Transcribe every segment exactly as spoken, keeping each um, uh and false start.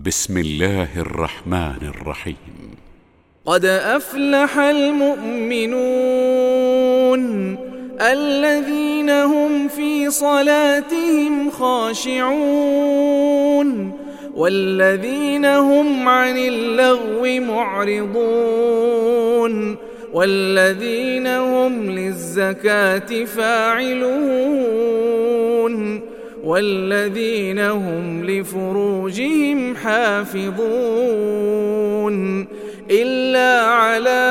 بسم الله الرحمن الرحيم. قد أفلح المؤمنون الذين هم في صلاتهم خاشعون والذين هم عن اللغو معرضون والذين هم للزكاة فاعلون والذين هم لفروجهم حافظون إلا على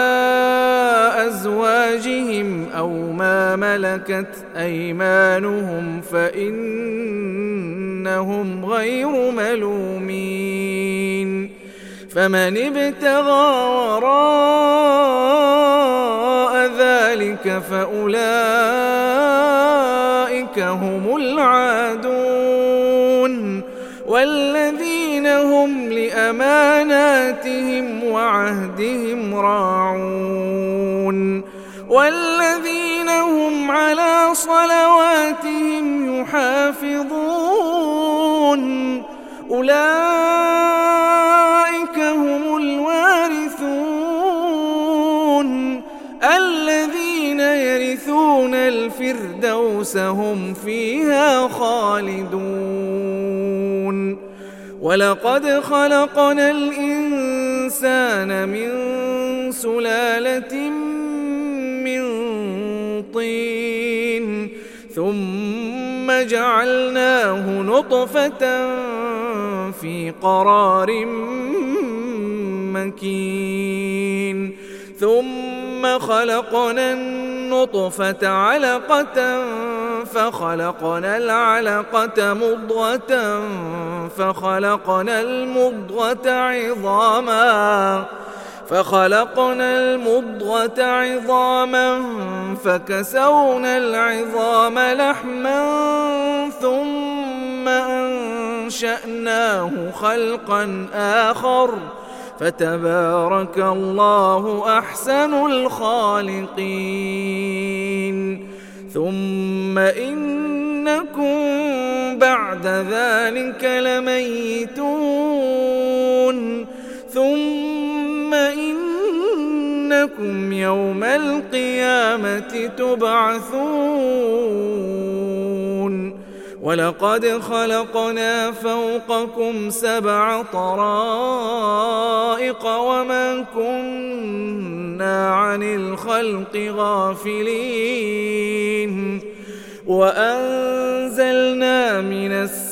أزواجهم أو ما ملكت أيمانهم فإنهم غير ملومين. فمن ابتغى وراء ذلك فأولئك هم العادون والذين هم لأماناتهم وعهدهم راعون والذين هم على صلواتهم يحافظون أولئك هم الوارثون الذين يرثون الفردوس هم فيها خالدون. ولقد خلقنا الإنسان من سلالة من طين ثم جعلناه نطفة في قرار مكين ثم خلقنا النطفة علقة فخلقنا العلقة مضغة فخلقنا المضغة عظاما فخلقنا المضغة عظاما فكسونا العظام لحما ثم أنشأناه خلقا آخر فتبارك الله أحسن الخالقين. ثم إنكم بعد ذلك لميتون ثم إنكم يوم القيامة تبعثون. ولقد خلقنا فوقكم سبع طرائق وما كنا عن الخلق غافلين وأنزلنا من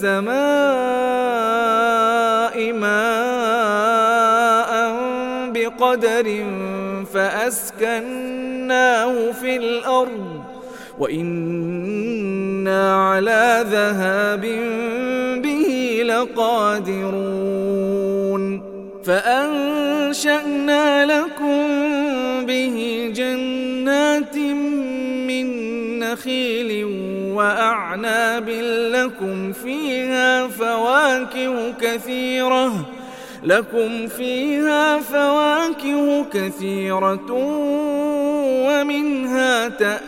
السماء ماء بقدر فأسكناه في الأرض وإنا على ذهاب به لقادرون. فأنشأنا لكم به جنات من نخيل وأعناب لكم فيها فواكه كثيرة لكم فيها فواكه كثيرة ومنها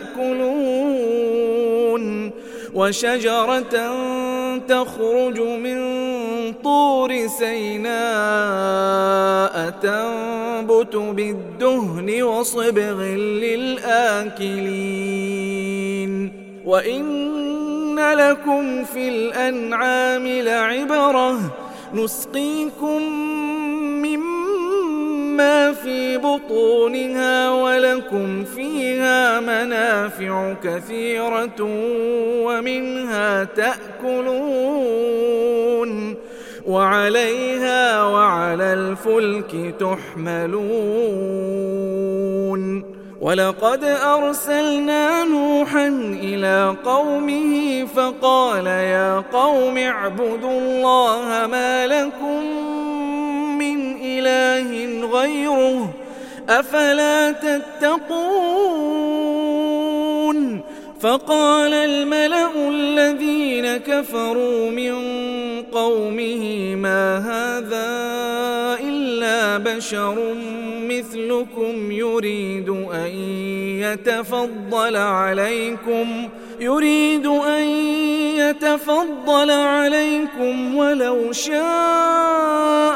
تأكلون وشجرة تخرج من طور سيناء تنبت بالدهن وصبغ للآكلين وإن لكم في الأنعام لعبرة نسقيكم مما في بطونها ولكم فيها منافع كثيرة ومنها تأكلون وعليها وعلى الفلك تحملون. ولقد أرسلنا نوحا إلى قومه فقال يا قوم اعبدوا الله ما لكم من إله غيره أفلا تتقون. فقال الملأ الذين كفروا من قومه ما هذا إلا بشر مثلكم يريد أن يتفضل عليكم يريد أن يتفضل عليكم ولو شاء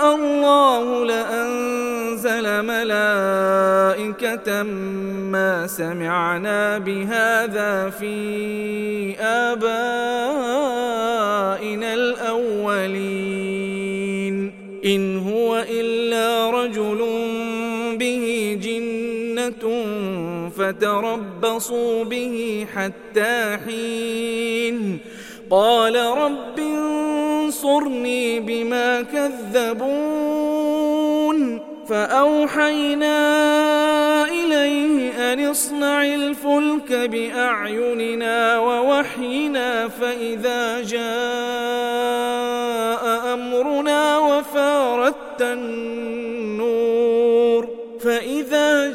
الملائكة ما سمعنا بهذا في آبائنا الأولين إن هو إلا رجل به جنة فتربصوا به حتى حين قال رب انصرني بما كذبون فأوحينا إليه أن اصنع الفلك بأعيننا ووحينا فإذا جاء أمرنا وفارت النور فإذا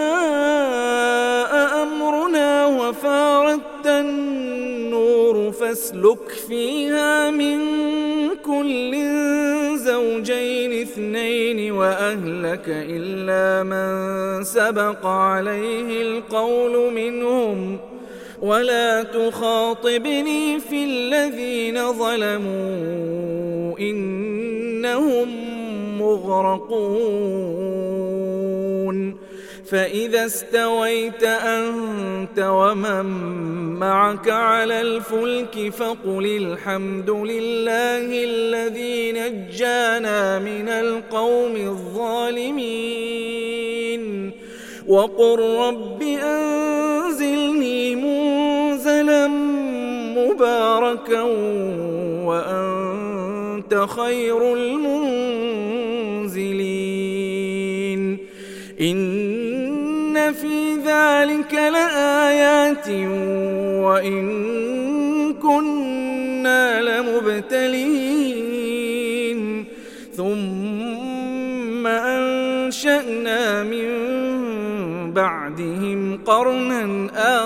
جاء أمرنا وفارت النور فاسلك فيها من كل زوجين اثنين وأهلك إلا من سبق عليه القول منهم ولا تخاطبني في الذين ظلموا إنهم مغرقون فإذا استويت أنت ومن معك على الفلك فقل الحمد لله الذي نجانا من القوم الظالمين وقل رب أنزلني منزلا مباركا وأنت خير المنزلين إن في ذلك لآيات وإن كنا لمبتلين ثم أنشأنا من بعدهم قرنا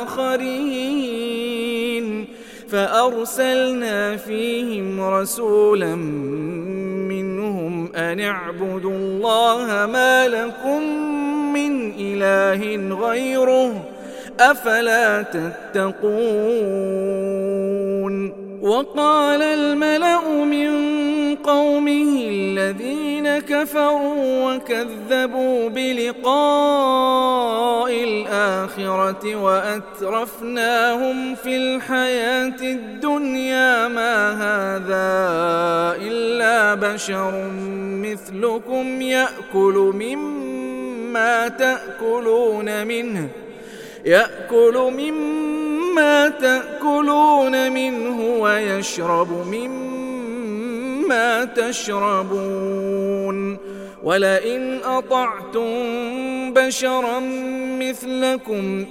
آخرين فأرسلنا فيهم رسولا منهم أن اعبدوا الله ما لكم من إله غيره أفلا تتقون وقال الملأ من قومه الذين كفروا وكذبوا بلقاء الآخرة وأترفناهم في الحياة الدنيا ما هذا إلا بشر مثلكم يأكل مما تأكلون منه يأكل مما تأكلون منه ويشرب مما تشربون ولئن أطعتم بشرا مثلكم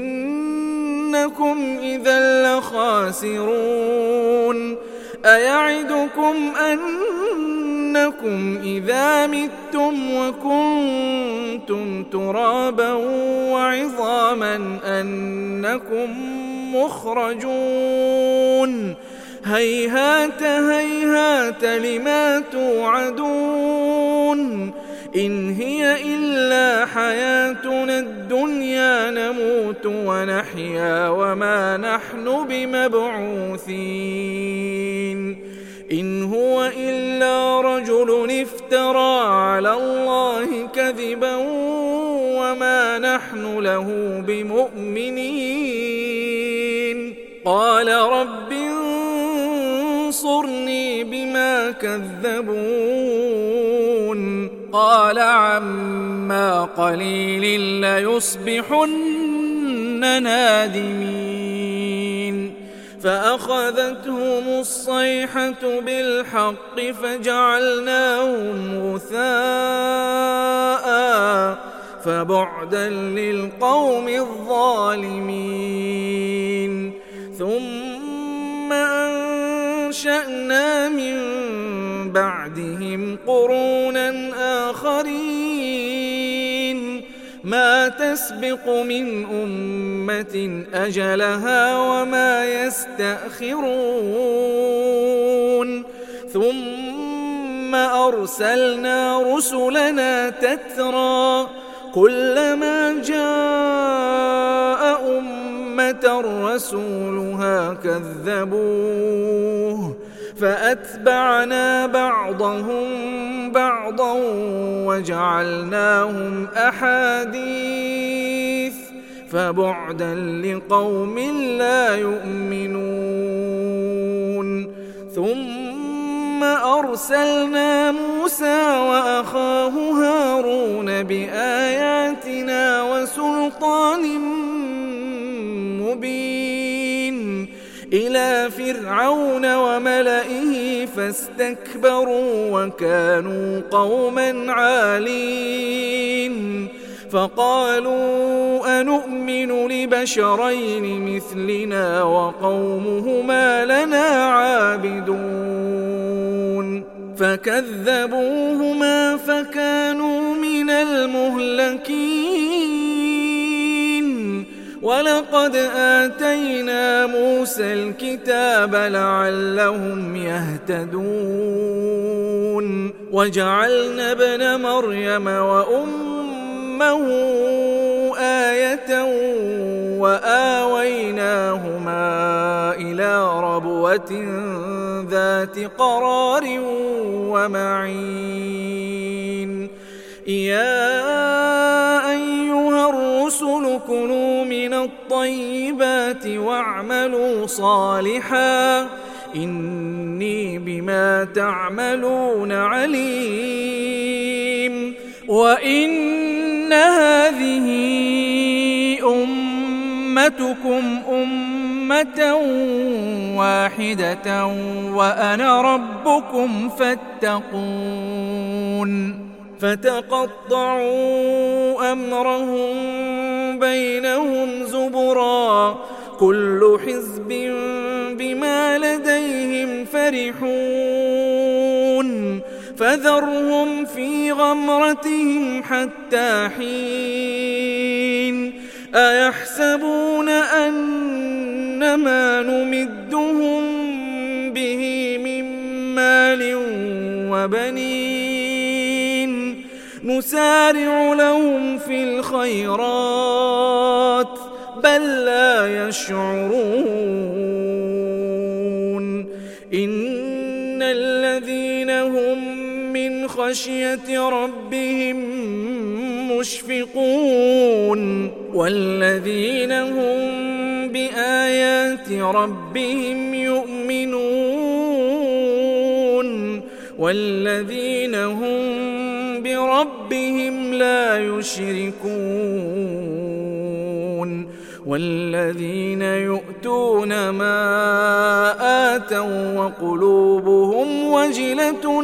إنكم إذا لخاسرون أيعدكم أنكم إذا متم وكنتم ترابا وعظاما أنكم مخرجون هيهات هيهات لما توعدون إن هي إلا حياتنا الدنيا نموت ونحيا وما نحن بمبعوثين إن هو إلا رجل افترى على الله كذبا وما نحن له بمؤمنين قال رب انصرني بما كذبون قال عما قليل ليصبحن نادمين فأخذتهم الصيحة بالحق فجعلناهم غثاء فبعدا للقوم الظالمين ثم أنشأنا من بعدهم قرونا آخرين ما تسبق من أمة أجلها وما يستأخرون ثم أرسلنا رسلنا تترى كلما جاء أمة رسولها كذبوه فأتبعنا بعضهم بعضا وجعلناهم أحاديث فبعدا لقوم لا يؤمنون ثم أرسلنا موسى وأخاه هارون بآياتنا وسلطان مبين إلى فرعون وملئه فاستكبروا وكانوا قوما عالين فقالوا أنؤمن لبشرين مثلنا وقومهما لنا عابدون فكذبوهما فكانوا من المهلكين ولقد آتينا موسى الكتاب لعلهم يهتدون وجعلنا ابن مريم وأمه آية وآويناهما إلى ربوة ذات قرار ومعين يا أيها الرسل كلوا من الطيبات واعملوا صالحا إني بما تعملون عليم وإن هذه أمتكم أمة واحدة وأنا ربكم فاتقون فتقطعوا أمرهم بينهم زبرا كل حزب بما لديهم فرحون فذرهم في غمرتهم حتى حين أيحسبون أن ما نمدهم به من مال وبنين نسارع لهم في الخيرات بل لا يشعرون إن الذين هم من خشية ربهم مشفقون والذين هم بآيات ربهم يؤمنون والذين هم بربهم لا يشركون والذين يؤتون ما آتوا وقلوبهم وجلة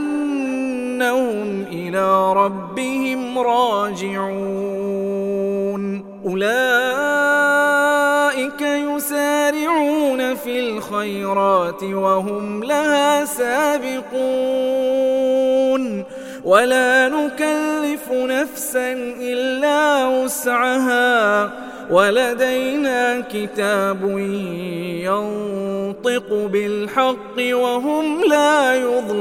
أنهم إلى ربهم راجعون أولئك يسارعون في الخيرات وهم لها سابقون ولا نكلف نفسا إلا وسعها ولدينا كتاب ينطق بالحق وهم لا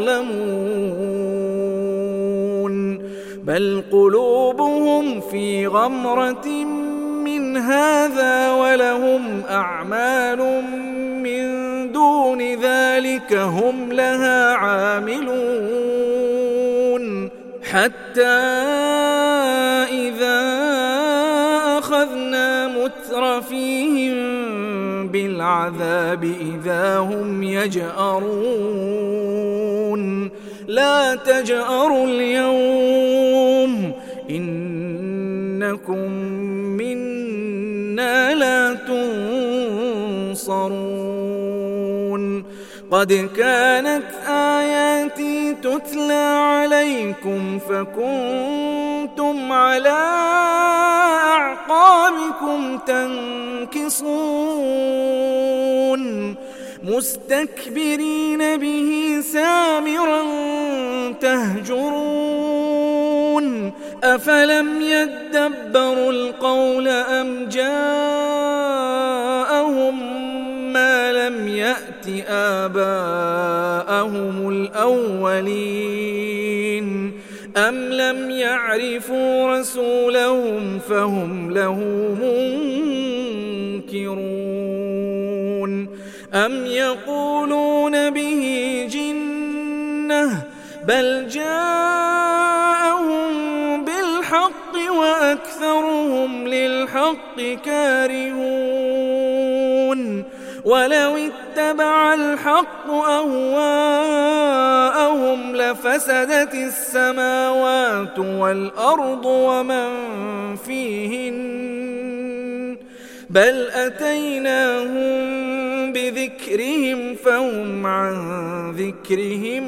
يظلمون بل قلوبهم في غمرة من هذا ولهم أعمال من دون ذلك هم لها عاملون حتى إذا أخذنا مترفيهم بالعذاب إذا هم يجأرون لا تجأروا اليوم إنكم منا لا تنصرون قد كانت آياتي تتلى عليكم فكنتم على أعقابكم تنكصون مستكبرين به سامرا تهجرون أفلم يدبروا القول أم جاءهم ما لم يأت آباءهم الأولين أم لم يعرفوا رسولهم فهم له منكرون أم يقولون به جنة بل جاءهم بالحق وأكثرهم للحق كارهون ولو اتبع الحق أهواءهم لفسدت السماوات والأرض ومن فيهن بل أتيناهم بذكرهم فهم عن ذكرهم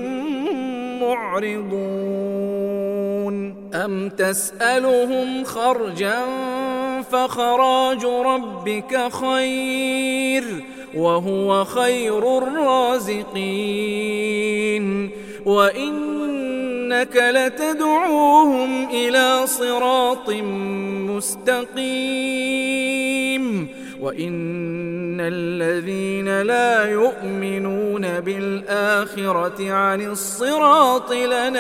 معرضون أم تسألهم خرجا فخراج ربك خير وهو خير الرازقين وإنك لتدعوهم إلى صراط مستقيم وإن الذين لا يؤمنون بالآخرة عن الصراط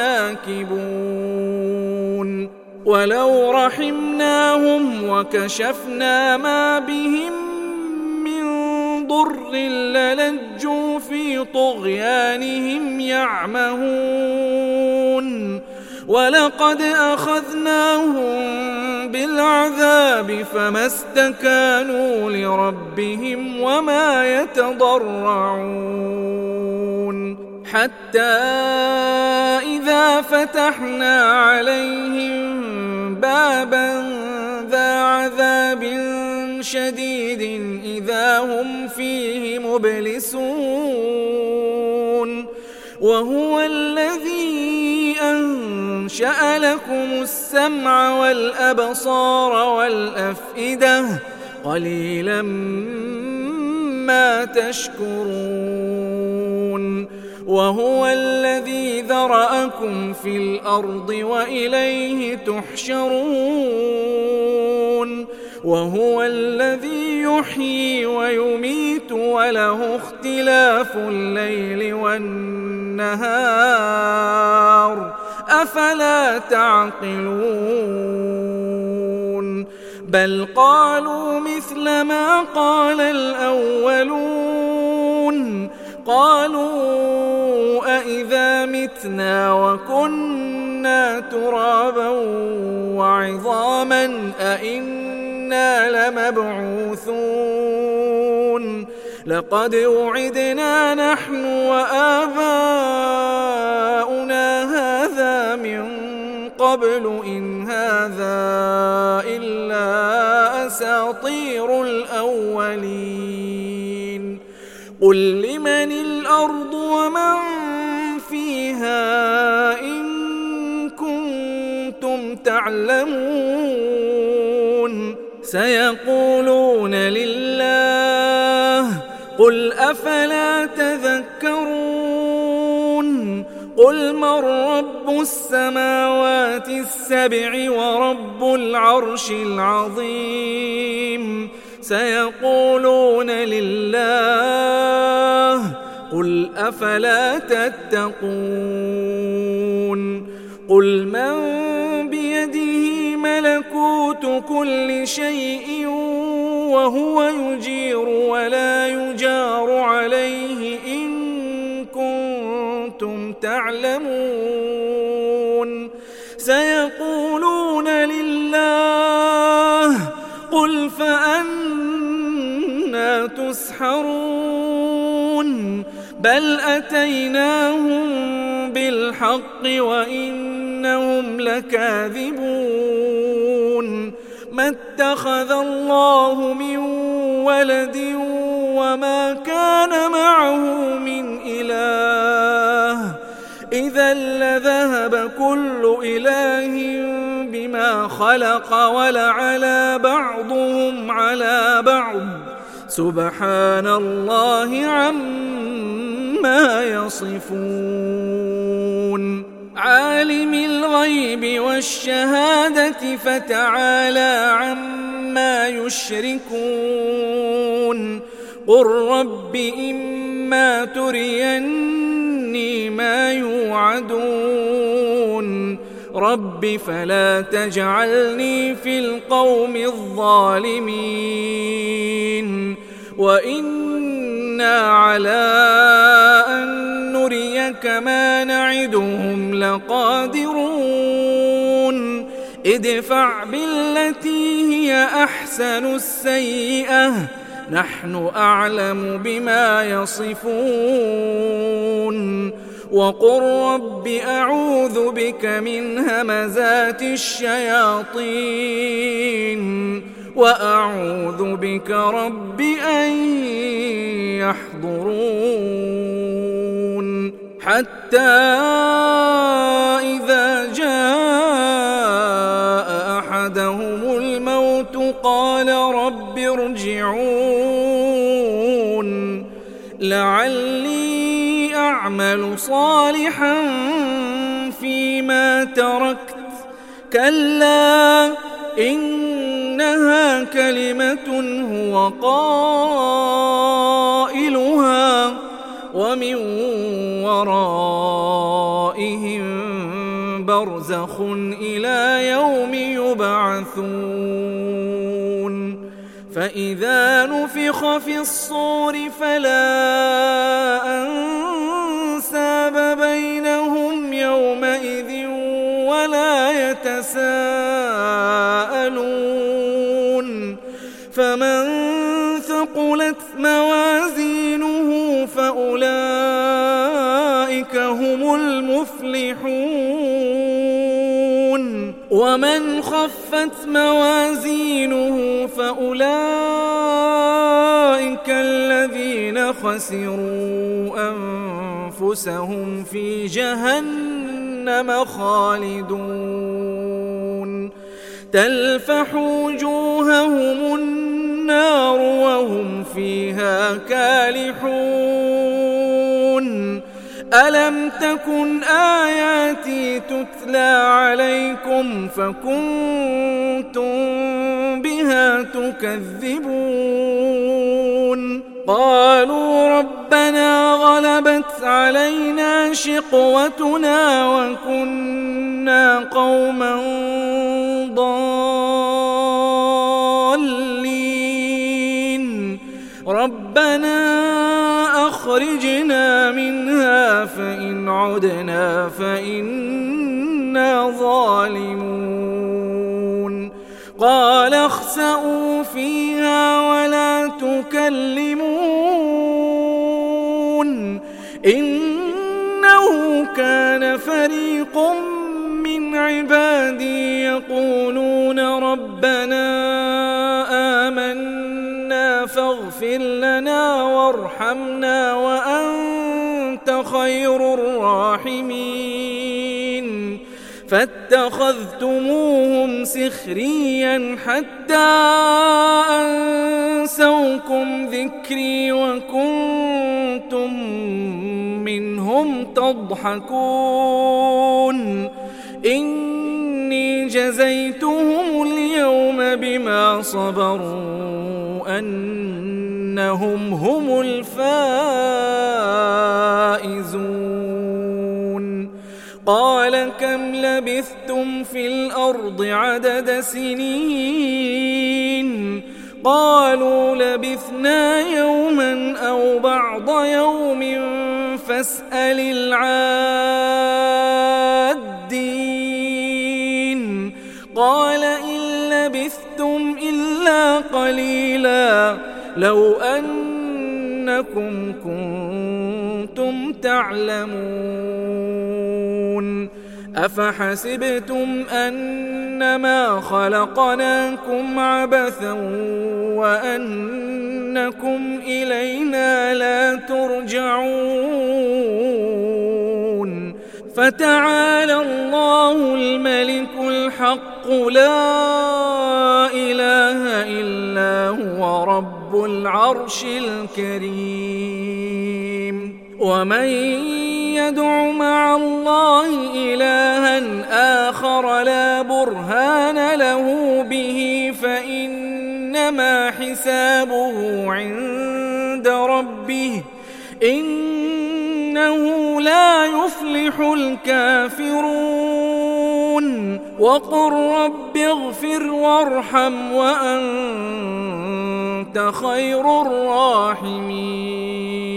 لناكبون ولو رحمناهم وكشفنا ما بهم من ضر للجوا في طغيانهم يعمهون ولقد أخذناهم بالعذاب فما استكانوا لربهم وما يتضرعون حتى إذا فتحنا عليهم بابا ذا عذاب شديد إذا هم فيه مبلسون وهو الذي أنشأ لكم السمع والأبصار والأفئدة قليلا ما تشكرون وهو الذي ذرأكم في الأرض وإليه تحشرون وهو الذي يحيي ويميت وله اختلاف الليل والنهار أفلا تعقلون بل قالوا مثل ما قال الأولون قالوا أإذا متنا وكنا ترابا وعظاما أإنا لمبعوثون لقد وعدنا نحن وآباؤنا هذا من قبل إن هذا إلا أساطير الأولين قل لمن الأرض ومن فيها إن كنتم تعلمون سيقولون لله قل أفلا تذكرون قل من رب السماوات السبع ورب العرش العظيم سيقولون لله قل أفلا تتقون قل من بيده ملكوت كل شيء وهو يجير ولا يجار عليه إن كنتم تعلمون سيقولون لله قل فأنا تسحرون بل أتيناهم بالحق وإنهم لكاذبون ما اتخذ الله من ولد وما كان معه من إله إذا لذهب كل إله بما خلق ولعلى بعضهم على بعض سبحان الله عما يصفون عالم الغيب والشهادة فتعالى عما يشركون قل رب إما تريني ما يوعدون رب فلا تجعلني في القوم الظالمين وإني إنا على أن نريك ما نعدهم لقادرون ادفع بالتي هي أحسن السيئة نحن أعلم بما يصفون وقل رب أعوذ بك من همزات الشياطين وأعوذ بك رب أن يحضرون حتى إذا جاء أحدهم الموت قال رب ارجعون لعلي أعمل صالحا فيما تركت كلا إنها كلمة هو قائلها ومن ورائهم برزخ إلى يوم يبعثون فإذا نفخ في الصور فلا أنساب بينهم يومئذ ولا يتساءلون فمن ثقلت موازينه فأولئك هم المفلحون ومن خفت موازينه فأولئك الذين خسروا أنفسهم في جهنم خالدون تلفح وجوههم النار وهم فيها كالحون ألم تكن آياتي تتلى عليكم فكنتم بها تكذبون قالوا ربنا غلبت علينا شقوتنا وكنا قوما ضالين ربنا أخرجنا منها فإن عدنا فإنا ظالمون قال اخسئوا فيها ولا تكلمون إنه كان فريق من عبادي يقولون ربنا آمنا فاغفر لنا وارحمنا وأنت خير الراحمين فاتخذتموهم سخريا حتى أنسوكم ذكري وكنتم منهم تضحكون إني جزيتهم اليوم بما صبروا أنهم هم الفائزون قال كم لبثتم في الأرض عدد سنين قالوا لبثنا يوما أو بعض يوم فاسأل العادين قال إن لبثتم إلا قليلا لو أنكم كنتم تعلمون أفحسبتم أنما خلقناكم عبثا وأنكم إلينا لا ترجعون فتعالى الله الملك الحق لا إله إلا هو رب العرش الكريم ومن يدع مع الله إلها آخر لا برهان له به فإنما حسابه عند ربه إنه لا يفلح الكافرون وقل رب اغفر وارحم وأنت وأنت خير الراحمين